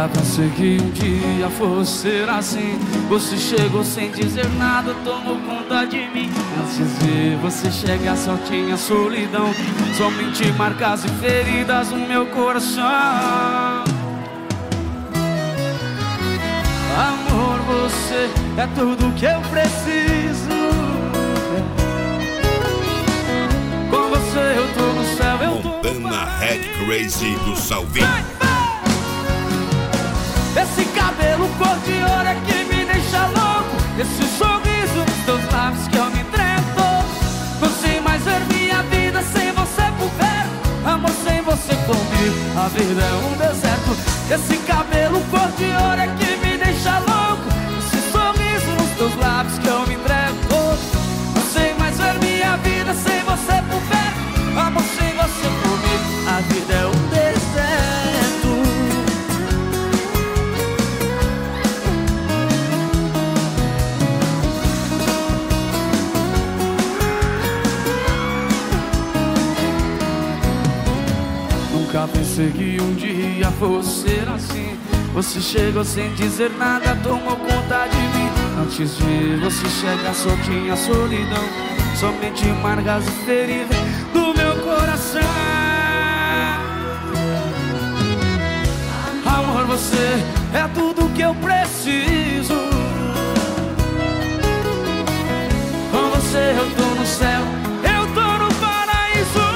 Nunca pensei que um dia fosse ser assim. Você chegou sem dizer nada, tomou conta de mim. Antes de você chegar só tinha solidão, somente marcas e feridas no meu coração. Amor, você é tudo que eu preciso. Com você eu tô no céu, eu tô Montana Red Crazy do Salvinho. Esse cabelo cor de ouro é que me deixa louco. Esse sorriso nos teus lábios que eu me entrego todo. Não sei mais ver minha vida sem você por perto. Amor, sem você comigo, a vida é um deserto. Esse cabelo cor de ouro é que me deixa louco. Esse sorriso nos teus lábios que eu me entrego todo. Não sei mais ver minha vida sem você por perto. Amor, sem você comigo, a vida é um deserto. Nunca pensei que um dia fosse ser assim. Você chegou sem dizer nada, tomou conta de mim. Antes de você chegar só tinha solidão, somente marcas e feridas do meu coração. Amor, você é tudo que eu preciso. Com você eu tô no céu, eu tô no paraíso.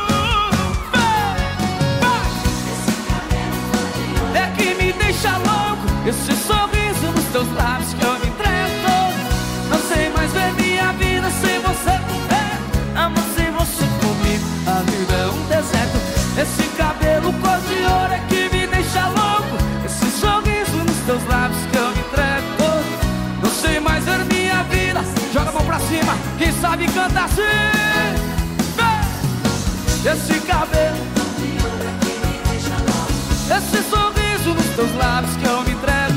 É que me deixa louco esse sorriso nos teus lábios que eu me entrego todo. Não sei mais ver minha vida sem você por perto. Amor, sem você comigo, a vida é um deserto. Esse cabelo cor de ouro é que me deixa louco. Esse sorriso nos teus lábios que eu me entrego todo. Não sei mais ver minha vida. Joga a mão pra cima, quem sabe canta assim. Esse cabelo, esse sorriso nos teus lábios que eu me entrego